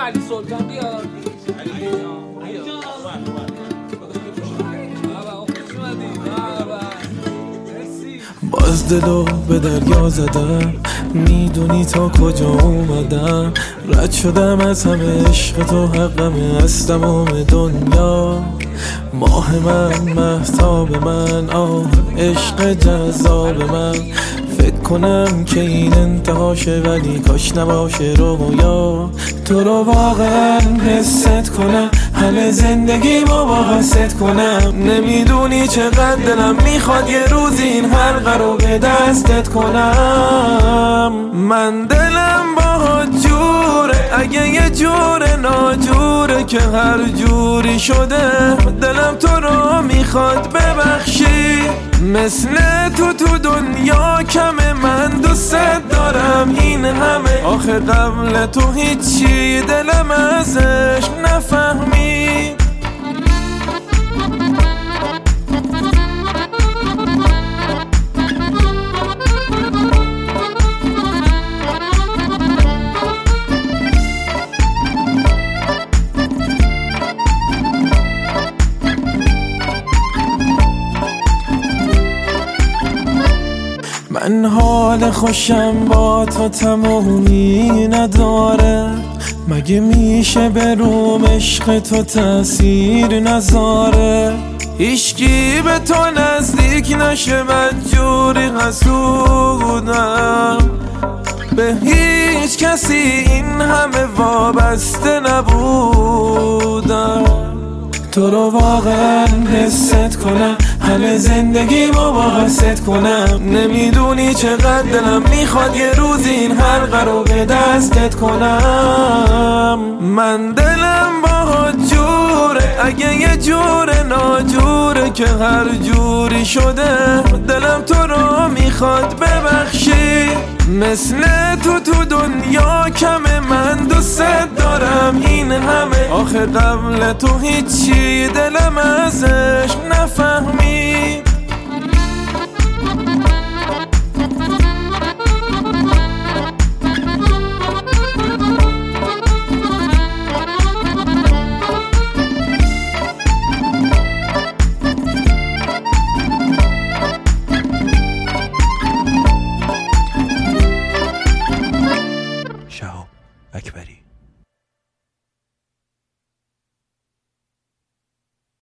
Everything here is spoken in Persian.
علی سلطان بیاد. باز دلو به دریا زدم، میدونی تا کجا اومدم. رد شدم از همه عشق تو، حقمه از تمام دنیا. ماه من، مهتاب من، عشق جذاب من. فکر کنم که این انتهاشه ولی کاش نباشه رویا. تو رو واقعا حست کنم، همه زندگی با حست کنم. نمیدونی چقدر دلم میخواد یه روز این حلقه رو به دستت کنم. من دلم باهات جوره، اگه یه جور ناجوره که هر جوری شده دلم تو رو میخواد ببخشی. مثل تو دنیا کمه، من دوست دارم این همه. آخه قبل تو هیچی دلم ازش نفهمید. من حال خوشم با تو تمومی نداره. مگه میشه به روم عشق تو تأثیر نذاره؟ هیچکی به تو نزدیک نشه، بدجوری حسودم. به هیچ کسی این همه وابسته نبودم. تو رو واقعا حست کنم، همه زندگی با حست کنم. نمیدونی چقدر دلم میخواد یه روز این حلقه رو به دستت کنم. من دلم باهات جوره، اگه یه جور ناجوره که هر جوری شده دلم تو رو میخواد ببخشی. مثل تو دنیا کمه، من دوست دارم این همه. آخه قبل تو هیچی دلم ازش نفهمید.